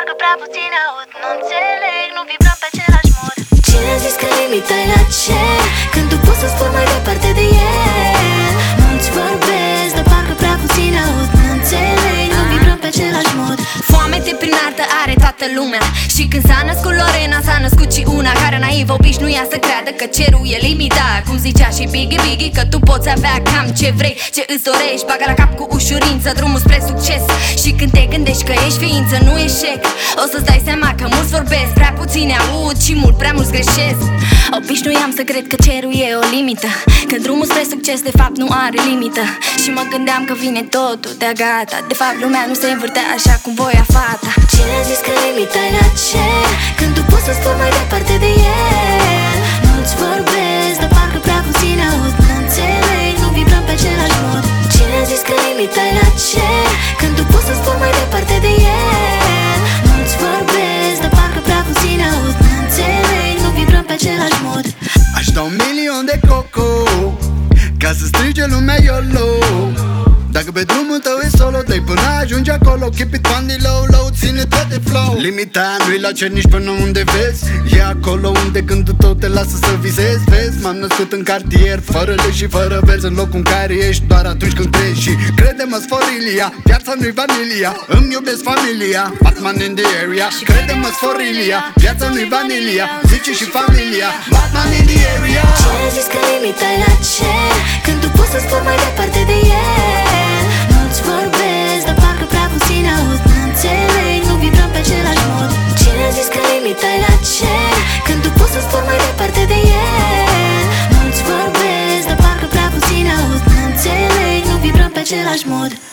parcă prea puțin aud. Nu înțeleg, nu vibrăm pe același mod. Cine a zis că limita e la cer? Când tu poți să spui mai departe de el. Nu-ți vorbesc, dar parcă prea puțin aud. Nu înțeleg, nu vibrăm pe același mod. Foamete prin artă are toată lumea. Și când s-a născut Lorena, s-a născut și una care naiv obișnuia să creadă că cerul e limitat. Cum zicea și Biggie, că tu poți avea cam ce vrei, ce îți dorești. Bagă la cap cu ușurință drumul spre succes. Și când te gândești că ești ființă, nu eșec, o să-ți dai seama că mulți vorbesc, prea puțini aud și mult prea mulți greșesc. Obișnuiam să cred că cerul e o limită, că drumul spre succes de fapt nu are limită. Și mă gândeam că vine totul de-a gata. De fapt lumea nu se învârte așa cum voia fata. Cine a zis că limita e la cer? Când tu poți să spui mai departe de el. Nu-ți vorbesc, dar parcă prea puțin aud. Nu înțeleg, nu vibrăm pe același mod. Cine a zis că limita e la cer? Când tu poți să spui mai departe de el. Nu-ți vorbesc, dar parcă prea puțin aud. Nu înțeleg, nu vibrăm pe același mod. Aș da 1.000.000 de coco ca să strige lumea YOLO. Dacă pe drumul tău e solo, dai până ajungi acolo. Keep it on the low, low, ține-te de flow. Limita nu-i la cer nici până unde vezi. E acolo unde gândul tău te lasă să visezi. Vezi, m-am născut în cartier, fără lei și fără verzi, în locul în care ești doar atunci când treci. Și crede-mă, sforilia, viața nu-i vanilia. Îmi iubesc familia, Batman in the area. Crede-mă, sforilia, viața nu-i vanilia. Zice și familia, Batman in the area. Cine a zis că limita e la cer? Când tu poți să spui mai departe de el. Nu-ți vorbesc, dar parcă prea puțin aud. Nu înțeleg, nu vibrăm pe același mod. Cine a zis că limita e la cer? Când tu poți să spui mai departe de el. Nu-ți vorbesc, dar parcă prea puțin aud. Nu înțeleg, nu vibrăm pe același mod.